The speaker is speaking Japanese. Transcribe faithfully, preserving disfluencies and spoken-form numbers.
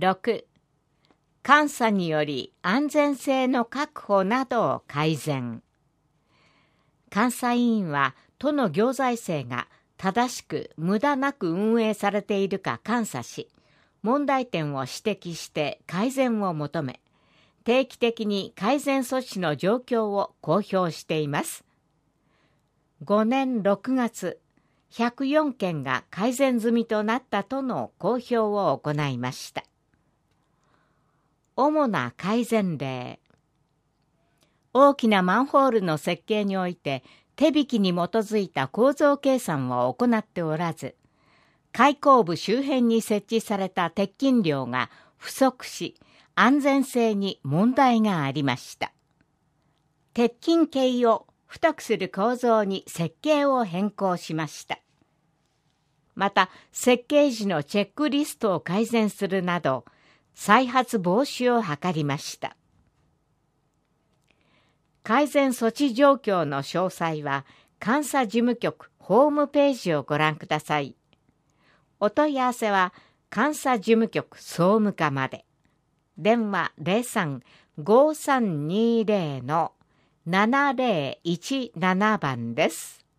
ろく、監査により安全性の確保などを改善。監査委員は都の行財政が正しく無駄なく運営されているか監査し、問題点を指摘して改善を求め、定期的に改善措置の状況を公表しています。ごねんろくがつ、ひゃくよんけんが改善済みとなったとの公表を行いました。主な改善例。大きなマンホールの設計において手引きに基づいた構造計算を行っておらず、開口部周辺に設置された鉄筋量が不足し、安全性に問題がありました。鉄筋系を太くする構造に設計を変更しました。また、設計時のチェックリストを改善するなど、再発防止を図りました。改善措置状況の詳細は、監査事務局ホームページをご覧ください。お問い合わせは、監査事務局総務課まで。電話 ゼロさん ごさんにゼロ ななゼロいちなな 番です。